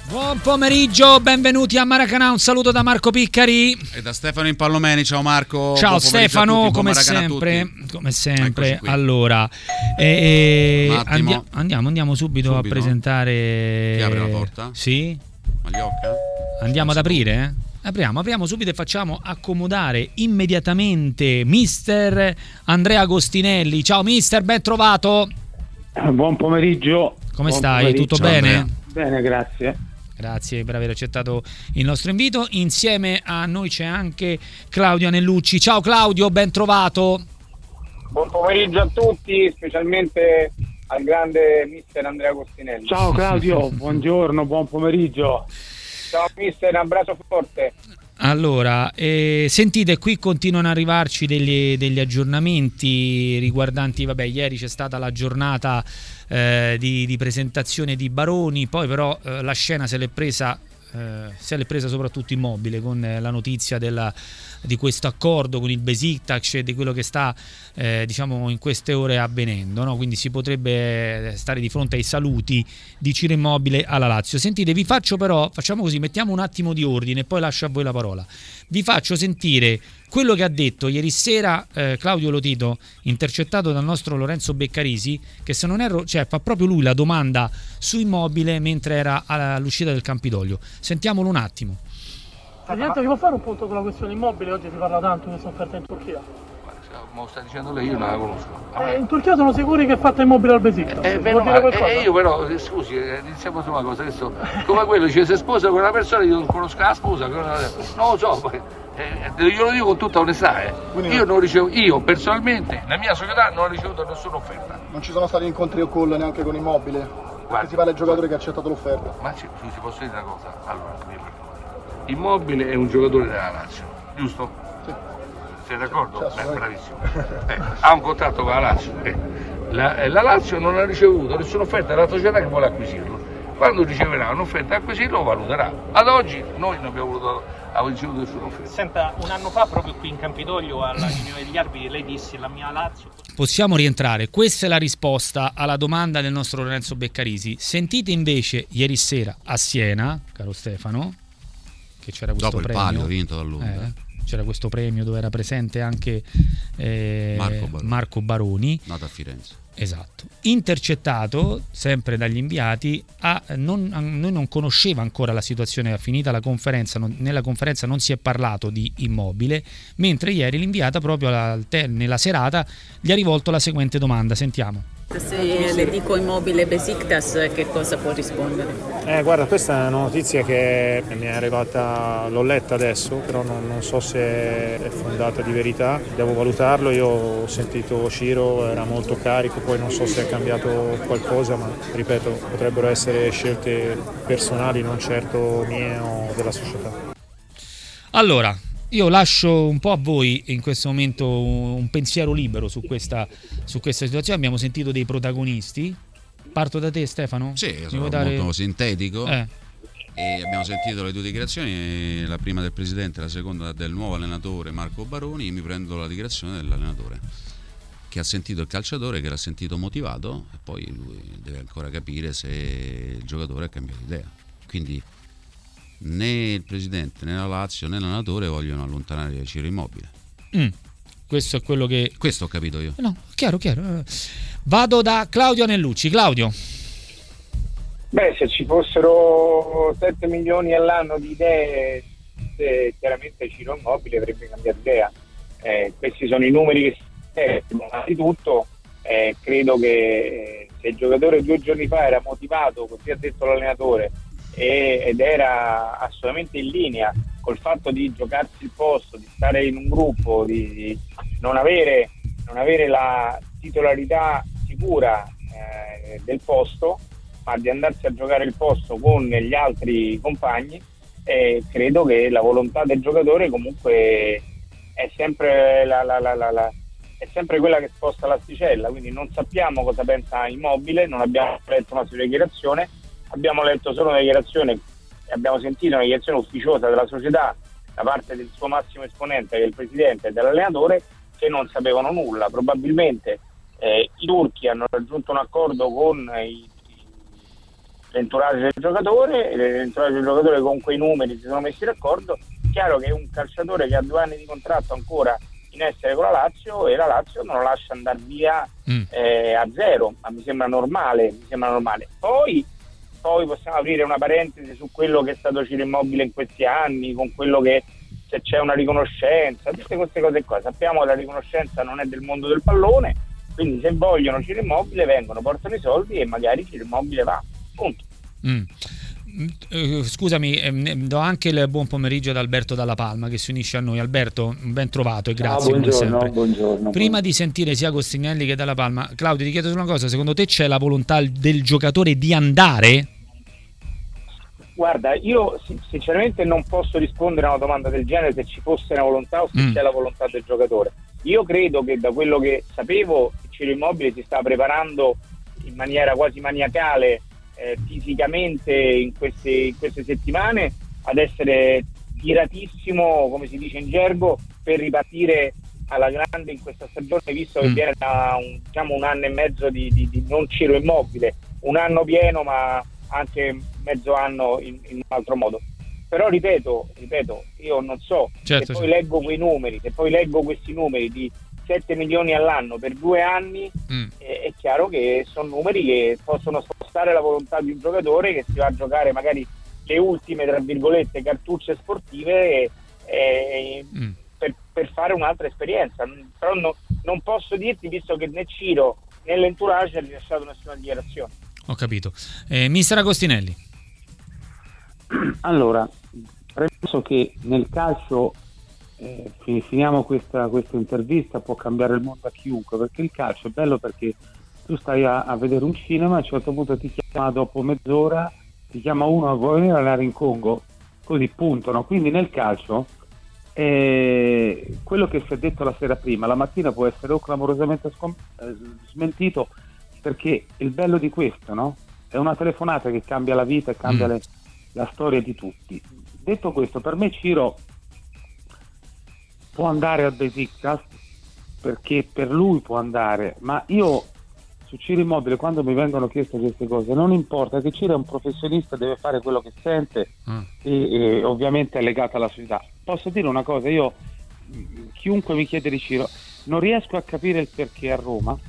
Buon pomeriggio, benvenuti a Maracanã, un saluto da Marco Piccari e da Stefano Impallomeni. Ciao Marco. Ciao Stefano, come sempre. Allora, andiamo subito a presentare. Chi apre la porta? Sì. Magliocca? Andiamo ad aprire? Apriamo subito e facciamo accomodare immediatamente mister Andrea Agostinelli. Ciao mister, ben trovato. Buon pomeriggio. Come stai? Tutto bene? Andrea. Bene, grazie. Grazie per aver accettato il nostro invito. Insieme a noi c'è anche Claudio Anellucci. Ciao Claudio, ben trovato. Buon pomeriggio a tutti, specialmente al grande mister Andrea Agostinelli. Ciao Claudio, buongiorno, buon pomeriggio. Ciao mister, un abbraccio forte. Allora, sentite, qui continuano ad arrivarci degli aggiornamenti riguardanti, ieri c'è stata la giornata di presentazione di Baroni, poi però la scena se l'è presa soprattutto Immobile con la notizia di questo accordo con il Besiktas e di quello che sta in queste ore avvenendo, no? Quindi si potrebbe stare di fronte ai saluti di Ciro Immobile alla Lazio. Sentite, facciamo così, mettiamo un attimo di ordine e poi lascio a voi la parola. Vi faccio sentire quello che ha detto ieri sera Claudio Lotito, intercettato dal nostro Lorenzo Beccarisi, che se non erro, fa proprio lui la domanda su Immobile mentre era all'uscita del Campidoglio. Sentiamolo un attimo. Presidente, che può fare un punto con la questione Immobile? Oggi si parla tanto di questa offerta in Turchia. Ma lo sta dicendo lei, io non la conosco. In Turchia sono sicuri che è fatta Immobile al Besiktas. Io però, scusi, iniziamo su una cosa, adesso, come quello dice se sposa con una persona, io non conosco la sposa, non lo so, glielo dico con tutta onestà. Io non ricevo, io personalmente, la mia società non ho ricevuto nessuna offerta. Non ci sono stati incontri o call neanche con Immobile? Guarda, si parla del giocatore che ha accettato l'offerta. Ma ci posso dire una cosa? Allora, Immobile è un giocatore della Lazio, giusto? Sì. Sei d'accordo? Bravissimo. Ha un contratto con la Lazio. La Lazio non ha ricevuto nessuna offerta dalla società che vuole acquisirlo. Quando riceverà un'offerta di acquisirlo lo valuterà. Ad oggi noi non abbiamo ricevuto nessuna offerta. Senta, un anno fa proprio qui in Campidoglio alla riunione degli arbitri lei disse la mia Lazio. Possiamo rientrare, questa è la risposta alla domanda del nostro Lorenzo Beccarisi. Sentite invece ieri sera a Siena, caro Stefano, che c'era questo dopo premio. Il palio vinto da lui. C'era questo premio dove era presente anche Marco Baroni. Nato a Firenze. Esatto. Intercettato, sempre dagli inviati, noi non conosceva ancora la situazione, finita la conferenza, nella conferenza non si è parlato di Immobile, mentre ieri l'inviata proprio nella serata gli ha rivolto la seguente domanda, sentiamo. Se le dico Immobile Besiktas, che cosa può rispondere? Guarda, questa è una notizia che mi è arrivata, l'ho letta adesso, però non so se è fondata di verità, devo valutarlo. Io ho sentito Ciro, era molto carico, poi non so se è cambiato qualcosa, ma ripeto, potrebbero essere scelte personali, non certo mie o della società. Allora, io lascio un po' a voi in questo momento un pensiero libero su questa situazione. Abbiamo sentito dei protagonisti. Parto da te, Stefano? Sì, io sono molto sintetico. E abbiamo sentito le due dichiarazioni, la prima del presidente e la seconda del nuovo allenatore Marco Baroni. Mi prendo la dichiarazione dell'allenatore, che ha sentito il calciatore, che l'ha sentito motivato, e poi lui deve ancora capire se il giocatore ha cambiato idea. Quindi né il presidente né la Lazio né l'allenatore vogliono allontanare Ciro Immobile. Questo è quello che... Questo ho capito io. No, chiaro. Vado da Claudio Anellucci. Claudio. Se ci fossero 7 milioni all'anno di idee, chiaramente Ciro Immobile avrebbe cambiato idea. Questi sono i numeri che servono. Innanzitutto credo che se il giocatore 2 giorni fa era motivato, così ha detto l'allenatore, ed era assolutamente in linea col fatto di giocarsi il posto, di stare in un gruppo, di non avere la titolarità sicura del posto, ma di andarsi a giocare il posto con gli altri compagni. Credo che la volontà del giocatore comunque è sempre è sempre quella che sposta l'asticella, quindi non sappiamo cosa pensa Immobile, non abbiamo letto una sua dichiarazione. Abbiamo letto solo una dichiarazione e abbiamo sentito una dichiarazione ufficiosa della società da parte del suo massimo esponente, che è il presidente, e dell'allenatore, che non sapevano nulla. Probabilmente i turchi hanno raggiunto un accordo con l'entourage del giocatore con quei numeri si sono messi d'accordo. Chiaro che un calciatore che ha 2 anni di contratto ancora in essere con la Lazio, e la Lazio non lo lascia andare via a zero, ma mi sembra normale. Poi possiamo aprire una parentesi su quello che è stato Ciro Immobile in questi anni, con quello che, se c'è una riconoscenza, tutte queste cose qua. Sappiamo che la riconoscenza non è del mondo del pallone, quindi se vogliono Ciro Immobile vengono, portano i soldi e magari Ciro Immobile va, punto. Scusami, do anche il buon pomeriggio ad Alberto Dalla Palma che si unisce a noi. Alberto, ben trovato e grazie come sempre. Prima di sentire sia Costinelli che Dalla Palma, Claudio, ti chiedo una cosa: secondo te c'è la volontà del giocatore di andare? Guarda, io sinceramente non posso rispondere a una domanda del genere se ci fosse una volontà o se c'è la volontà del giocatore. Io credo che, da quello che sapevo, Ciro Immobile si sta preparando in maniera quasi maniacale fisicamente in queste settimane ad essere tiratissimo, come si dice in gergo, per ripartire alla grande in questa stagione, visto che viene da un anno e mezzo di non Ciro Immobile, un anno pieno ma anche mezzo anno in un altro modo. Però ripeto, io non so, se poi leggo questi numeri di 7 milioni all'anno per 2 anni, è chiaro che sono numeri che possono spostare la volontà di un giocatore che si va a giocare magari le ultime, tra virgolette, cartucce sportive per fare un'altra esperienza. Però non posso dirti, visto che né Ciro né l'entourage ha rilasciato nessuna dichiarazione. Ho capito. Mister Agostinelli. Allora, penso che nel calcio finiamo questa intervista, può cambiare il mondo a chiunque, perché il calcio è bello perché tu stai a vedere un cinema, a un certo punto ti chiama, dopo mezz'ora ti chiama uno, vuoi venire andare in Congo, così punto, no? Quindi nel calcio quello che si è detto la sera prima, la mattina può essere o clamorosamente smentito, perché il bello di questo, no? È una telefonata che cambia la vita e cambia la storia di tutti. Detto questo, per me Ciro può andare al Besiktas perché per lui può andare, ma io su Ciro Immobile, quando mi vengono chieste queste cose, non importa, che Ciro è un professionista, deve fare quello che sente e ovviamente è legato alla società. Posso dire una cosa, io, chiunque mi chiede di Ciro, non riesco a capire il perché a Roma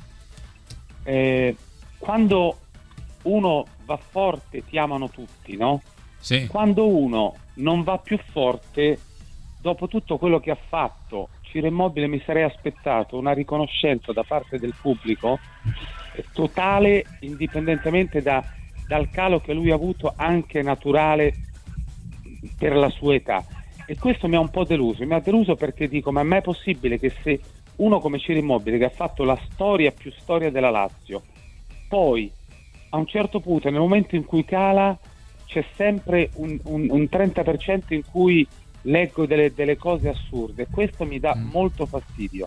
quando uno va forte ti amano tutti, no? Sì. Quando uno non va più forte, dopo tutto quello che ha fatto Ciro Immobile, mi sarei aspettato una riconoscenza da parte del pubblico totale, indipendentemente dal calo che lui ha avuto, anche naturale, per la sua età. E questo mi ha un po' deluso. Mi ha deluso perché dico, ma è possibile che se uno come Ciro Immobile, che ha fatto la storia più storia della Lazio, poi a un certo punto, nel momento in cui cala, c'è sempre un 30% in cui leggo delle cose assurde. Questo mi dà molto fastidio.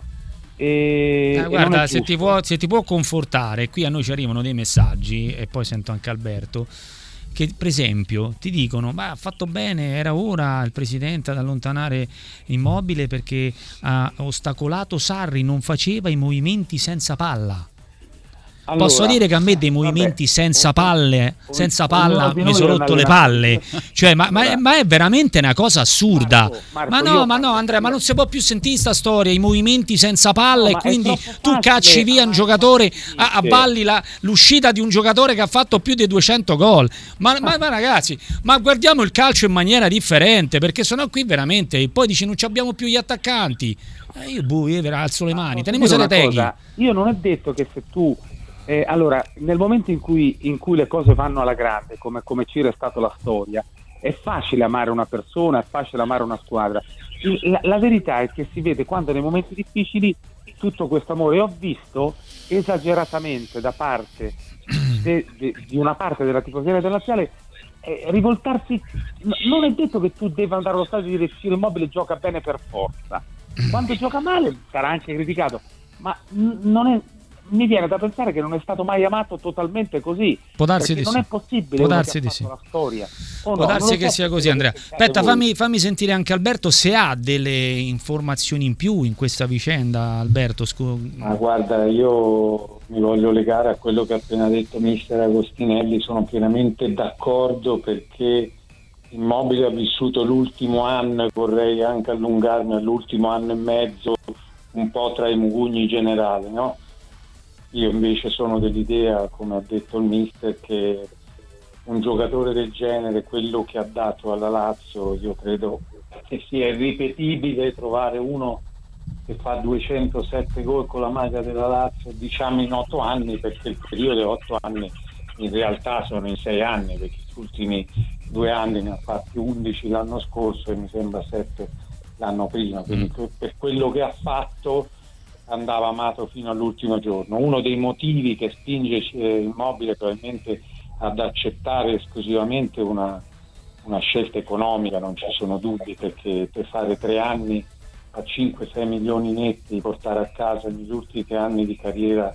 Guarda, se ti può confortare, qui a noi ci arrivano dei messaggi, e poi sento anche Alberto, che per esempio ti dicono: ma ha fatto bene, era ora il presidente ad allontanare Immobile perché ha ostacolato Sarri, non faceva i movimenti senza palla. Allora, posso dire che a me dei movimenti senza palla mi sono rotto le palle, cioè, ma è veramente una cosa assurda. Marco, ma no Andrea, ma non si può più sentire sta storia, i movimenti senza palla, e quindi tu cacci via un giocatore, avvalli l'uscita di un giocatore che ha fatto più di 200 gol. Ma ragazzi, ma guardiamo il calcio in maniera differente, perché sennò qui veramente poi dici non abbiamo più gli attaccanti. Io alzo le mani, teniamo le teghi. Io non è detto che se tu allora, nel momento in cui le cose vanno alla grande, come Ciro è stato la storia, è facile amare una persona, è facile amare una squadra. La verità è che si vede quando nei momenti difficili tutto questo amore. Ho visto esageratamente da parte di una parte della tifoseria del Laziale rivoltarsi. Non è detto che tu debba andare allo stadio e dire Ciro Immobile gioca bene per forza. Quando gioca male sarà anche criticato, ma non è mi viene da pensare che non è stato mai amato totalmente così. Può darsi di non sì. è possibile. Può darsi di sì. La storia. Può darsi che sia così, Andrea. Aspetta, fammi sentire anche Alberto se ha delle informazioni in più in questa vicenda. Alberto, ma guarda, io mi voglio legare a quello che ha appena detto mister Agostinelli. Sono pienamente d'accordo, perché Immobile ha vissuto l'ultimo anno, e vorrei anche allungarmi all'ultimo anno e mezzo, un po' tra i mugugni generali, no? Io invece sono dell'idea, come ha detto il mister, che un giocatore del genere, quello che ha dato alla Lazio, io credo che sia irripetibile trovare uno che fa 207 gol con la maglia della Lazio, diciamo in 8 anni, perché il periodo è 8 anni, in realtà sono in 6 anni, perché gli ultimi 2 anni ne ha fatti 11 l'anno scorso e mi sembra 7 l'anno prima, quindi per quello che ha fatto andava amato fino all'ultimo giorno. Uno dei motivi che spinge Immobile probabilmente ad accettare esclusivamente una scelta economica, non ci sono dubbi, perché per fare 3 anni a 5-6 milioni netti, portare a casa negli ultimi 3 anni di carriera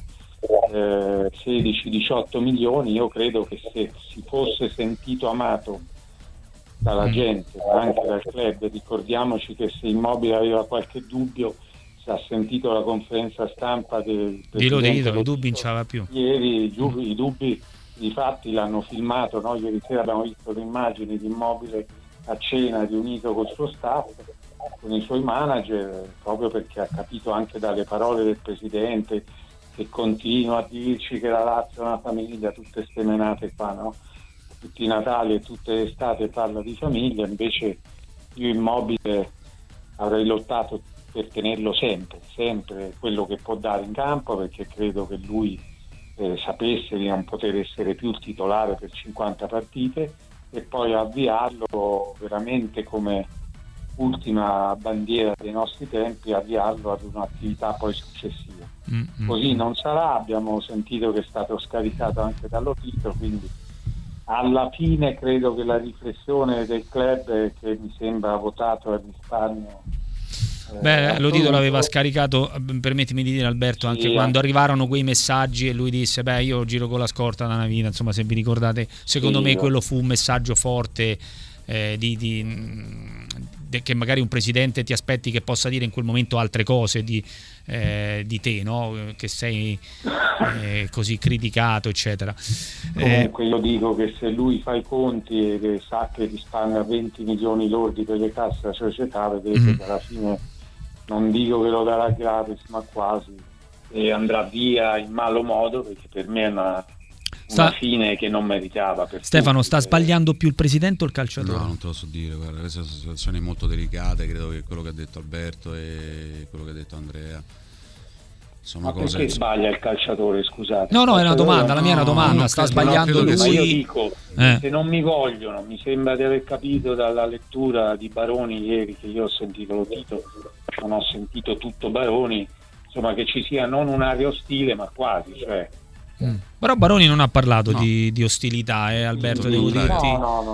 16-18 milioni, io credo che se si fosse sentito amato dalla gente, ma anche dal club, ricordiamoci che se Immobile aveva qualche dubbio, si ha sentito la conferenza stampa del presidente, i dubbi non c'aveva più ieri, i dubbi difatti l'hanno filmato, no? Ieri sera abbiamo visto le immagini di Immobile a cena riunito col suo staff, con i suoi manager, proprio perché ha capito anche dalle parole del presidente, che continua a dirci che la Lazio è una famiglia, tutte ste menate qua, no? Tutti i Natali e tutte le estate parla di famiglia, invece io Immobile avrei lottato per tenerlo sempre quello che può dare in campo, perché credo che lui sapesse di non poter essere più il titolare per 50 partite, e poi avviarlo veramente come ultima bandiera dei nostri tempi, avviarlo ad un'attività poi successiva. Così non sarà, abbiamo sentito che è stato scaricato anche dallo Tito, quindi alla fine credo che la riflessione del club, che mi sembra votato al risparmio, lo Tito l'aveva scaricato, permettimi di dire Alberto, anche quando arrivarono quei messaggi e lui disse io giro con la scorta da una vita, insomma, se vi ricordate, secondo me quello fu un messaggio forte che magari un presidente ti aspetti che possa dire in quel momento altre cose di te, no? Che sei così criticato, eccetera. Comunque io dico che se lui fa i conti e che sa che risparmia 20 milioni lordi per le casse della società, vedete che alla fine, non dico che lo darà gratis, ma quasi, e andrà via in malo modo, perché per me è una fine che non meritava. Stefano, sta sbagliando più il presidente o il calciatore? No, non te lo so dire, guarda, queste sono situazioni molto delicate, credo che quello che ha detto Alberto e quello che ha detto Andrea sono ma cose. Perché sbaglia il calciatore, scusate? No, è una domanda, la mia è una domanda, sta sbagliando lui. Ma io dico, se non mi vogliono, mi sembra di aver capito dalla lettura di Baroni ieri, che io ho sentito lo Tito, non ho sentito tutto Baroni, insomma, che ci sia non un'area ostile, ma quasi, cioè. Però Baroni non ha parlato di ostilità, Alberto, devo dirti.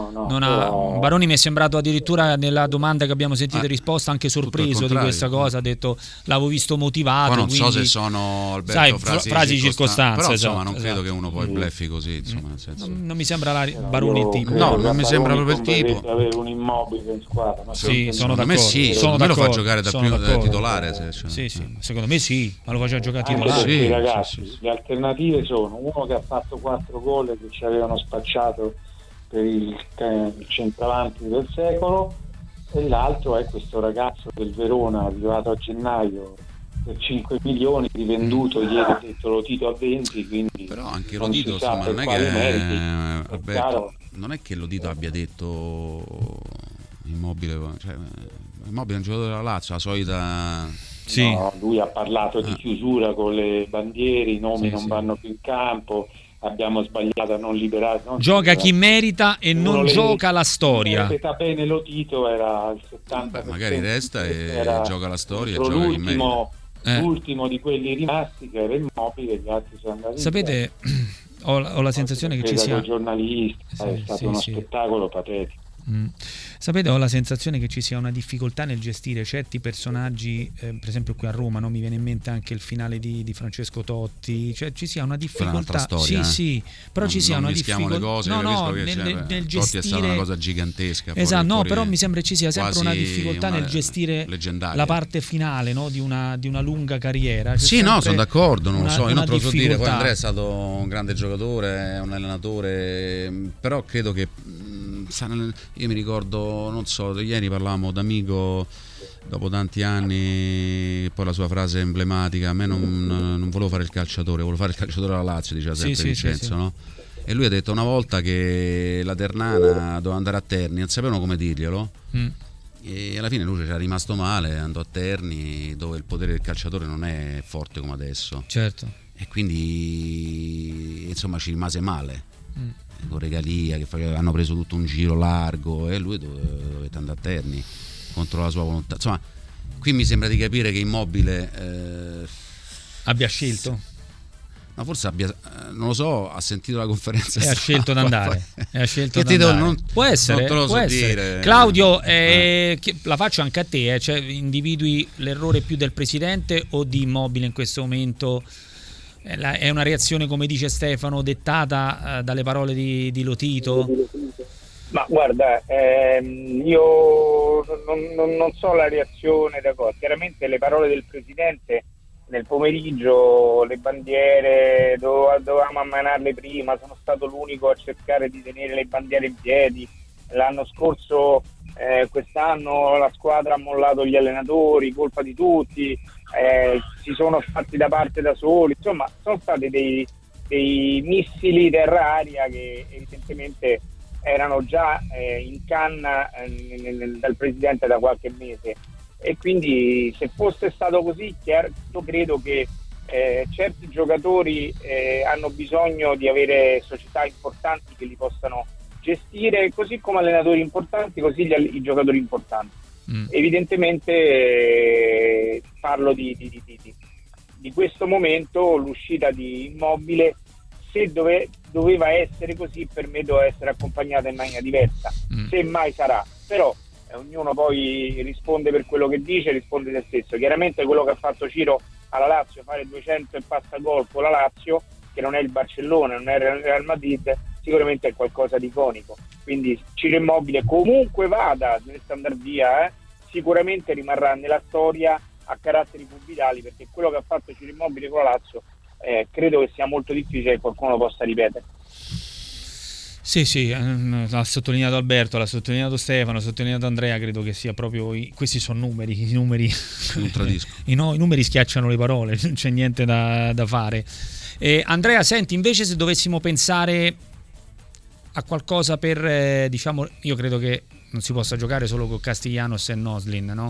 No. Baroni mi è sembrato addirittura nella domanda che abbiamo sentito in risposta anche sorpreso di questa cosa, ha detto l'avevo visto motivato. Poi non quindi, so se sono Alberto frasi circostanze, però insomma non credo che uno poi bleffi così, insomma, nel senso. Non mi sembra Baroni il tipo. No, non mi sembra proprio il tipo. Avere un Immobile in squadra. Sì, sono d'accordo. Me sì, me lo fa giocare da titolare. Sì, secondo me sì, ma lo faceva giocare titolare. Sì, ragazzi, le alternative sono uno che ha fatto 4 gol che ci avevano spacciato per il centravanti del secolo, e l'altro è questo ragazzo del Verona arrivato a gennaio per 5 milioni, rivenduto ieri, ha detto lo Tito a 20, quindi però anche lo Tito, insomma, non è che Alberto, non è che lo Tito abbia detto Immobile, cioè, Immobile è un giocatore della Lazio, la solita. Sì. No, lui ha parlato di chiusura con le bandiere, i nomi non vanno più in campo, abbiamo sbagliato a non liberare. Gioca chi merita e non gioca la storia. Se bene lo Tito era il 70%. Magari resta e gioca la storia e gioca chi merita. L'ultimo di quelli rimasti, che era Immobile, gli altri sono andati. Sapete, ho la sensazione che ci sia giornalisti, è stato uno spettacolo patetico. Sapete, ho la sensazione che ci sia una difficoltà nel gestire certi personaggi, per esempio qui a Roma, no? Mi viene in mente anche il finale di Francesco Totti, cioè ci sia una difficoltà. Storia, sì, però ci sia una difficoltà. Le cose, nel gestire. Totti è stata una cosa gigantesca. Esatto, no, però mi sembra ci sia sempre una difficoltà nel gestire la parte finale, no? di una lunga carriera. Sì, no, sono d'accordo, non lo so, io non te lo so dire. Poi Andrea è stato un grande giocatore, un allenatore, però credo che io mi ricordo, non so, ieri parlavamo d'Amico dopo tanti anni, poi la sua frase emblematica: a me non volevo fare il calciatore, volevo fare il calciatore alla Lazio, diceva sempre Vincenzo, sì. No? E lui ha detto una volta che la Ternana doveva andare a Terni, non sapevano come dirglielo, e alla fine lui ci era rimasto male, andò a Terni, dove il potere del calciatore non è forte come adesso, certo, e quindi insomma ci rimase male. Con Regalia che hanno preso tutto un giro largo e lui dovette andare a Terni contro la sua volontà. Insomma, qui mi sembra di capire che Immobile abbia scelto, ma forse non lo so, ha sentito la conferenza e ha scelto di andare. Può essere, non te lo so essere. Dire. Claudio, la faccio anche a te, cioè individui l'errore più del presidente o di Immobile in questo momento? È una reazione, come dice Stefano, dettata dalle parole di Lotito? Ma guarda, io non so la reazione da cosa. Chiaramente le parole del presidente nel pomeriggio, le bandiere dovevamo ammanarle prima, sono stato l'unico a cercare di tenere le bandiere in piedi. L'anno scorso, quest'anno la squadra ha mollato gli allenatori, colpa di tutti, si sono fatti da parte da soli, insomma sono stati dei missili terra-aria che evidentemente erano già in canna dal presidente da qualche mese, e quindi se fosse stato così, io credo che certi giocatori hanno bisogno di avere società importanti che li possano gestire, così come allenatori importanti, così i giocatori importanti. Evidentemente parlo di questo momento, l'uscita di Immobile, se doveva essere così, per me doveva essere accompagnata in maniera diversa, se mai sarà, però ognuno poi risponde per quello che dice, risponde se stesso. Chiaramente quello che ha fatto Ciro alla Lazio, fare 200 e passa gol con la Lazio, che non è il Barcellona, non è il Real Madrid, sicuramente è qualcosa di iconico. Quindi Ciro Immobile, comunque vada, dovesse andare via, sicuramente rimarrà nella storia a caratteri cubitali, perché quello che ha fatto Ciro Immobile con la Lazio credo che sia molto difficile che qualcuno lo possa ripetere. Sì, l'ha sottolineato Alberto, l'ha sottolineato Stefano, l'ha sottolineato Andrea, credo che sia proprio questi sono numeri, i numeri i numeri schiacciano le parole, non c'è niente da fare. Andrea, senti, invece se dovessimo pensare a qualcosa per, diciamo, io credo che non si possa giocare solo con Castellanos e Noslin, no?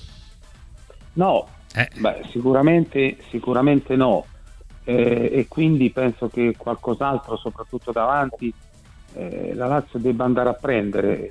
No, sicuramente no, e quindi penso che qualcos'altro, soprattutto davanti, la Lazio debba andare a prendere.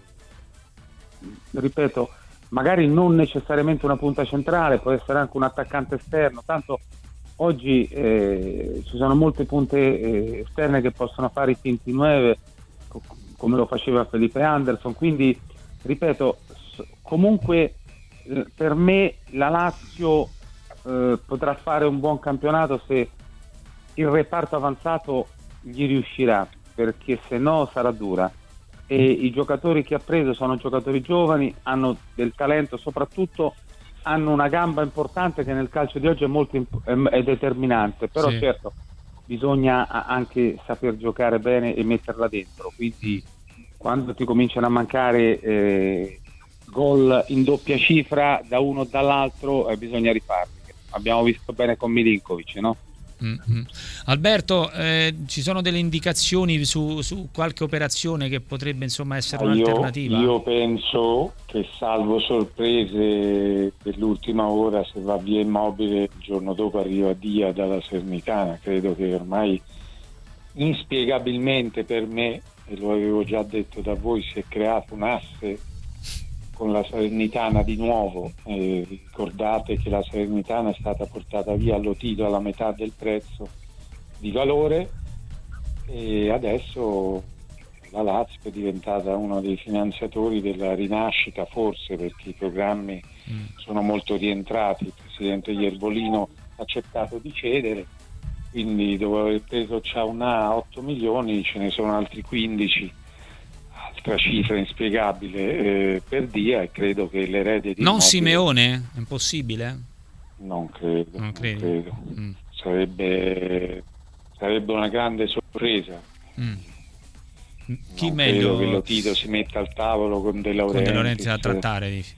Ripeto, magari non necessariamente una punta centrale, può essere anche un attaccante esterno, tanto oggi ci sono molte punte esterne che possono fare i finti 9, come lo faceva Felipe Anderson, quindi ripeto, comunque per me la Lazio potrà fare un buon campionato se il reparto avanzato gli riuscirà, perché se no sarà dura, e i giocatori che ha preso sono giocatori giovani, hanno del talento, soprattutto hanno una gamba importante che nel calcio di oggi è determinante, però sì, certo bisogna anche saper giocare bene e metterla dentro, quindi quando ti cominciano a mancare gol in doppia cifra da uno o dall'altro, bisogna rifarli. Abbiamo visto bene con Milinkovic, no? Mm-hmm. Alberto, ci sono delle indicazioni su qualche operazione che potrebbe insomma essere un'alternativa? Io penso che, salvo sorprese dell'ultima ora, se va via Immobile il giorno dopo arriva Dia dalla Salernitana. Credo che ormai inspiegabilmente per me, e lo avevo già detto da voi, si è creato un asse con la Salernitana di nuovo. Ricordate che la Salernitana è stata portata via allo Tito alla metà del prezzo di valore, e adesso la Lazio è diventata uno dei finanziatori della rinascita, forse perché i programmi sono molto rientrati. Il presidente Iervolino ha accettato di cedere, quindi dopo aver preso Ciaunà 8 milioni ce ne sono altri 15, altra cifra inspiegabile per Dia, e credo che l'erede di non Simeone? È impossibile? Non credo. Sarebbe una grande sorpresa. Chi meglio? Credo che Lotito si metta al tavolo con De Laurentiis a trattare, dici?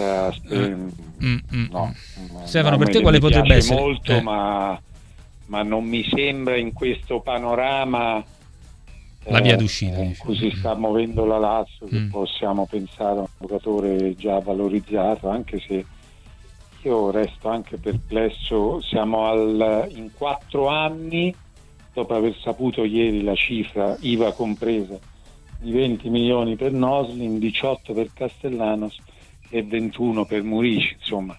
No. Stefano, per te quale potrebbe essere? Molto, ma non mi sembra in questo panorama la via d'uscita in cui si sta muovendo la Lazio che possiamo pensare a un giocatore già valorizzato, anche se io resto anche perplesso. Siamo in 4 anni, dopo aver saputo ieri la cifra IVA compresa di 20 milioni per Noslin, 18 per Castellanos e 21 per Murici, insomma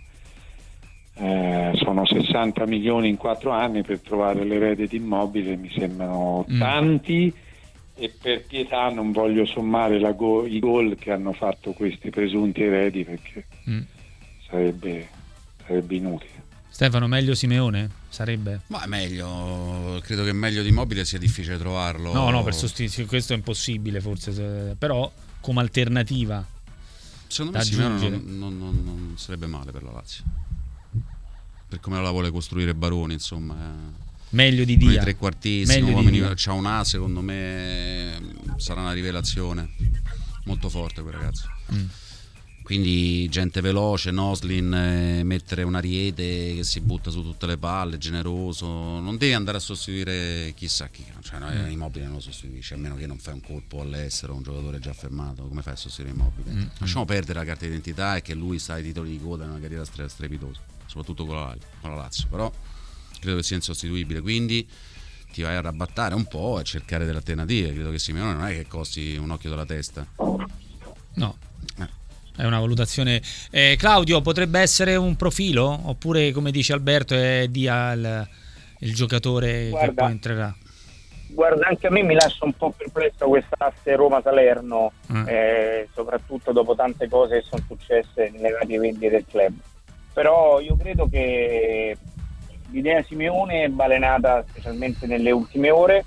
sono 60 milioni in 4 anni per trovare l'erede di Immobile, mi sembrano tanti, e per pietà non voglio sommare i gol che hanno fatto questi presunti eredi, perché sarebbe inutile. Stefano, meglio Simeone? Sarebbe? Ma è meglio, credo che meglio di Immobile sia difficile trovarlo. No, per sostituire questo è impossibile forse, però come alternativa secondo me Simeone non sarebbe male per la Lazio, per come la vuole costruire Baroni, insomma. Meglio di Dia, trequartissimo, c'ha un A, secondo me sarà una rivelazione molto forte quel ragazzo. Quindi gente veloce, Noslin, mettere un Ariete che si butta su tutte le palle, generoso, non devi andare a sostituire chissà chi, cioè Immobile non lo sostituisce, a meno che non fai un colpo all'estero, un giocatore già affermato, come fai a sostituire Immobile? Lasciamo perdere la carta d'identità e che lui sta ai titoli di coda in una carriera strepitosa, soprattutto con la Lazio, però credo che sia insostituibile, quindi ti vai a rabattare un po' e cercare delle alternative. Credo che Simeone non è che costi un occhio della testa. No. È una valutazione. Claudio, potrebbe essere un profilo? Oppure, come dice Alberto, è Dia il giocatore che poi entrerà? Guarda, anche a me mi lascia un po' perplesso quest'asse Roma-Salerno, soprattutto dopo tante cose che sono successe nelle varie vendite del club. Però io credo che l'idea Simeone è balenata, specialmente nelle ultime ore.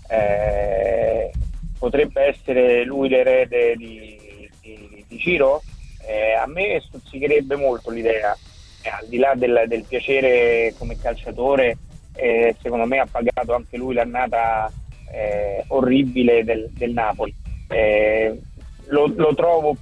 Potrebbe essere lui l'erede di Ciro? A me stuzzicherebbe molto l'idea, al di là del piacere come calciatore, secondo me ha pagato anche lui l'annata orribile del Napoli. Lo trovo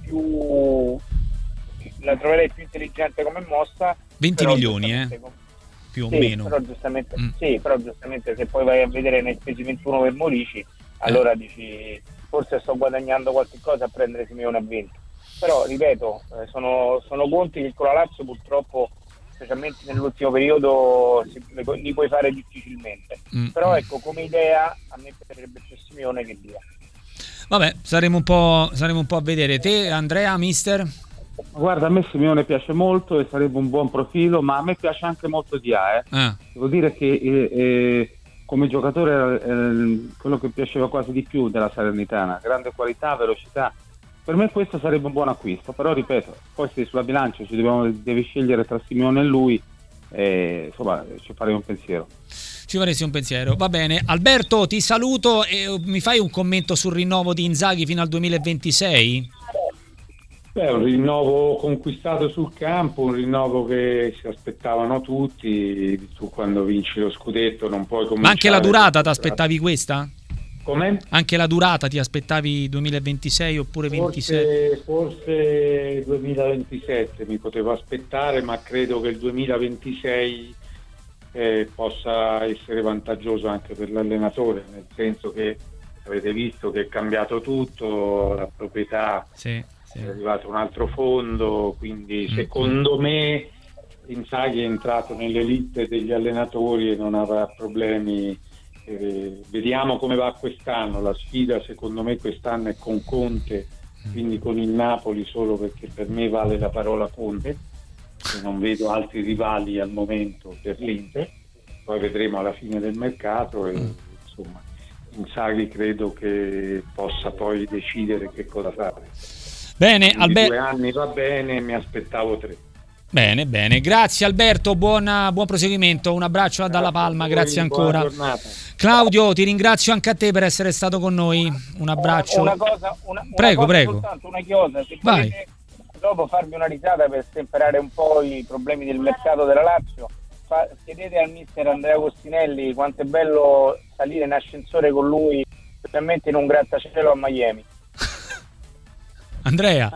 la troverei più intelligente come mossa. 20 milioni più o meno. Però giustamente se poi vai a vedere ne hai spesi 21 per Murici, allora dici forse sto guadagnando qualche cosa a prendere Simeone a 20. Però ripeto, sono conti che con la Lazio purtroppo, specialmente nell'ultimo periodo, li puoi fare difficilmente. Però ecco, come idea a me piacerebbe più Simeone che Dia. Vabbè, saremo un po' a vedere. Te, Andrea, mister? Guarda, a me Simeone piace molto e sarebbe un buon profilo, ma a me piace anche molto Dia. Devo dire che come giocatore quello che piaceva quasi di più della Salernitana, grande qualità, velocità. Per me questo sarebbe un buon acquisto, però ripeto, poi se sulla bilancia devi scegliere tra Simeone e lui, insomma ci farei un pensiero. Ci faresti un pensiero, va bene. Alberto, ti saluto e mi fai un commento sul rinnovo di Inzaghi fino al 2026? Un rinnovo conquistato sul campo, un rinnovo che si aspettavano tutti. Tu quando vinci lo scudetto non puoi cominciare. Ma anche la durata ti aspettavi questa? Come? Anche la durata ti aspettavi 2026 oppure 27? Forse 2027 mi potevo aspettare, ma credo che il 2026 possa essere vantaggioso anche per l'allenatore, nel senso che avete visto che è cambiato tutto, la proprietà è arrivato un altro fondo, quindi secondo me Inzaghi è entrato nelle liste degli allenatori e non avrà problemi. Vediamo come va quest'anno. La sfida secondo me quest'anno è con Conte, quindi con il Napoli, solo perché per me vale la parola Conte e non vedo altri rivali al momento per l'Inter. Poi vedremo alla fine del mercato e, insomma, Inzaghi credo che possa poi decidere che cosa fare. Bene, Alberto. 2 anni va bene, mi aspettavo 3. Bene, grazie Alberto, buon proseguimento, un abbraccio dalla Palma, grazie ancora. Claudio, ti ringrazio anche a te per essere stato con noi, un abbraccio. Prego. Soltanto una chiosa, se volete dopo farmi una risata per stemperare un po' i problemi del mercato della Lazio, chiedete al mister Andrea Costinelli quanto è bello salire in ascensore con lui, specialmente in un grattacielo a Miami. Andrea,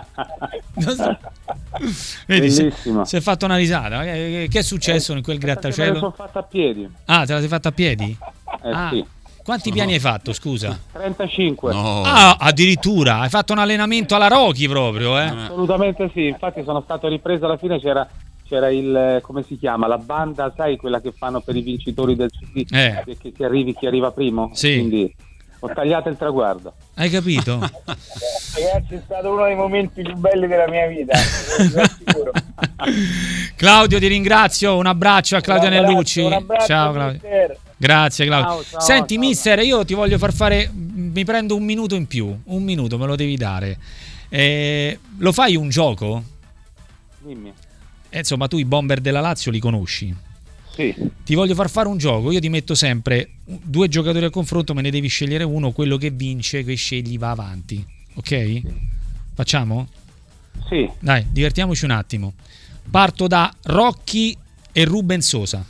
vedi, si è fatto una risata. Che è successo in quel grattacielo? Me la sono fatta a piedi. Ah, te la sei fatta a piedi? Sì. Quanti piani hai fatto, scusa? 35. No. Ah, addirittura hai fatto un allenamento alla Rocky proprio, Assolutamente sì, infatti sono stato ripreso alla fine, c'era il, come si chiama, la banda, sai, quella che fanno per i vincitori del CD, che chi arriva primo? Sì. Quindi ho tagliato il traguardo. Hai capito? Ragazzi, è stato uno dei momenti più belli della mia vita. Sicuro. Claudio, ti ringrazio. Un abbraccio a Claudio Nellucci. Ciao Claudio. Grazie Claudio. Ciao, senti, mister, io ti voglio far fare. Mi prendo un minuto in più. Un minuto me lo devi dare. Lo fai un gioco? Dimmi. Insomma, tu i bomber della Lazio li conosci? Sì. Ti voglio far fare un gioco. Io ti metto sempre 2 giocatori a confronto, me ne devi scegliere uno. Quello che vince, che scegli, va avanti. Ok? Facciamo? Sì. Dai, divertiamoci un attimo. Parto da Rocchi e Ruben Sosa.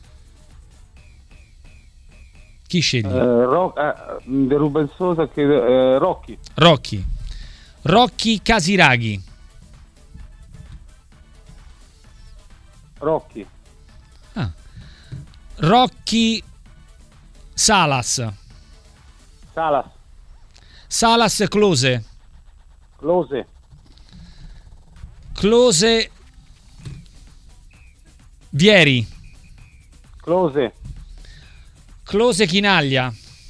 Chi scegli? Ruben Sosa che Rocchi Casiraghi. Rocchi Salas Klose Vieri Klose Chinaglia.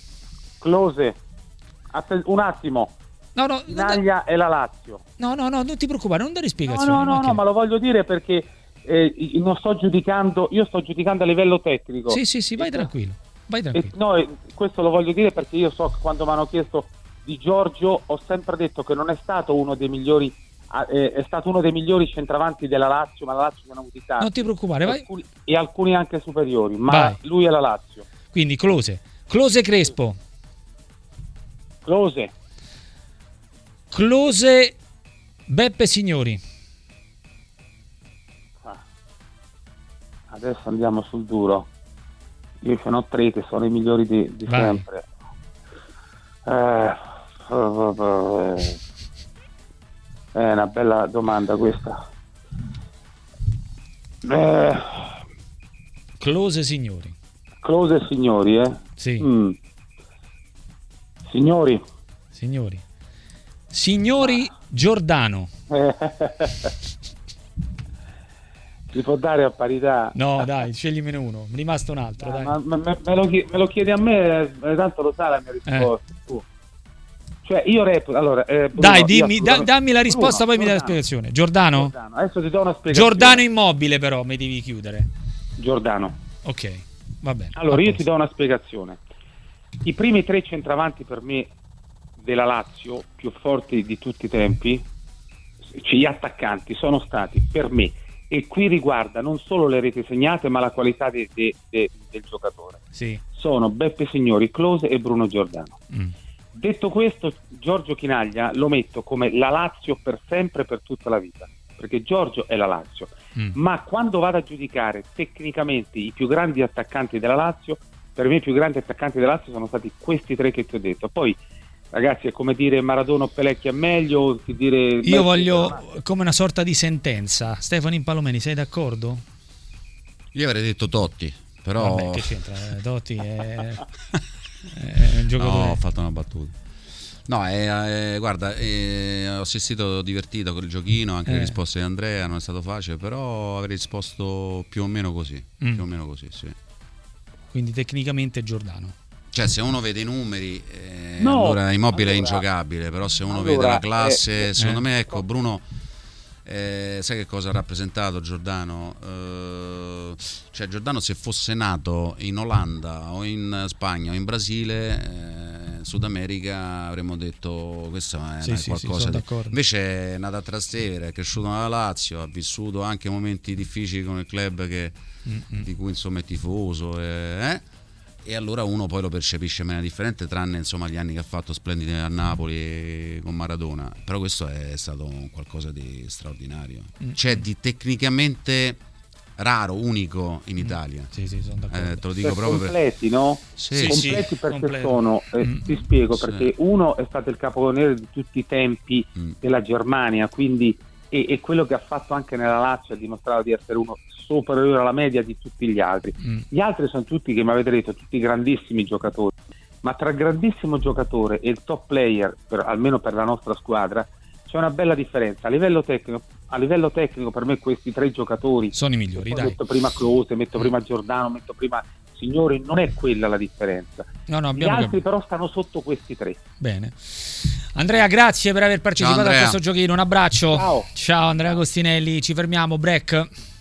Un attimo. No, Chinaglia e la Lazio. No, non ti preoccupare, non dare spiegazioni. No, ma lo voglio dire perché non sto giudicando, io sto giudicando a livello tecnico. Sì, vai tranquillo. Questo lo voglio dire perché io so che quando mi hanno chiesto di Giorgio ho sempre detto che non è stato uno dei migliori, è stato uno dei migliori centravanti della Lazio, ma la Lazio non ha avuto tanti. Non ti preoccupare, vai. E alcuni anche superiori, ma vai. Lui è la Lazio. Quindi Klose Crespo. Klose Beppe Signori. Adesso andiamo sul duro. Io ce n'ho 3 che sono i migliori di sempre. È una bella domanda questa. Klose Signori. Sì. Signori Giordano. Si può dare a parità? No, dai, sceglimene uno. Mi è rimasto un altro. Dai. Me lo chiedi a me, tanto lo sa la mia risposta. Cioè, io reputo. Allora, Bruno, dai, dammi la risposta, poi mi dai la spiegazione. Giordano? Adesso ti do una spiegazione. Giordano Immobile, però, mi devi chiudere. Giordano. Ok, va bene. Allora, io ti do una spiegazione. I primi 3 centravanti per me della Lazio, più forti di tutti i tempi, gli attaccanti, sono stati per me. E qui riguarda non solo le reti segnate ma la qualità del giocatore. Sì. Sono Beppe Signori, Klose e Bruno Giordano. Detto questo, Giorgio Chinaglia lo metto come la Lazio per sempre, per tutta la vita, perché Giorgio è la Lazio. Ma quando vado a giudicare tecnicamente i più grandi attaccanti della Lazio, per me i più grandi attaccanti della Lazio sono stati questi 3 che ti ho detto. Poi ragazzi, è come dire Maradona o Pelé che è meglio, dire io voglio come una sorta di sentenza. Stefano Impalomeni, sei d'accordo? Io avrei detto Totti, però vabbè, che c'entra? Totti è un giocatore. No, ho fatto una battuta. No, guarda, ho assistito divertito con il giochino, anche le risposte di Andrea, non è stato facile, però avrei risposto più o meno così, sì. Quindi tecnicamente Giordano. Cioè, se uno vede i numeri, allora Immobile è ingiocabile, però se uno vede la classe, secondo me, ecco, Bruno Sai che cosa ha rappresentato Giordano? Cioè Giordano, se fosse nato in Olanda o in Spagna o in Brasile, Sud America, avremmo detto questo è qualcosa di... Invece è nato a Trastevere, è cresciuto nella Lazio, ha vissuto anche momenti difficili con il club di cui insomma è tifoso, e allora uno poi lo percepisce in maniera differente, tranne insomma gli anni che ha fatto splendidi a Napoli con Maradona. Però questo è stato qualcosa di straordinario, cioè di tecnicamente raro, unico in Italia. Sì, sono d'accordo. Te lo dico proprio completi, no? Completi perché sono, ti spiego, perché uno è stato il capocannoniere di tutti i tempi della Germania, quindi e quello che ha fatto anche nella Lazio ha dimostrato di essere uno superiore alla media di tutti gli altri. Gli altri sono tutti, che mi avete detto, tutti grandissimi giocatori, ma tra il grandissimo giocatore e il top player, almeno per la nostra squadra, c'è una bella differenza. A livello tecnico per me questi tre giocatori sono i migliori, dai. Metto prima Klose, metto prima Giordano, metto prima Signori, non è quella la differenza. Gli altri però stanno sotto questi tre. Bene. Andrea, grazie per aver partecipato a questo giochino, un abbraccio. Ciao Andrea Costinelli, ci fermiamo, break.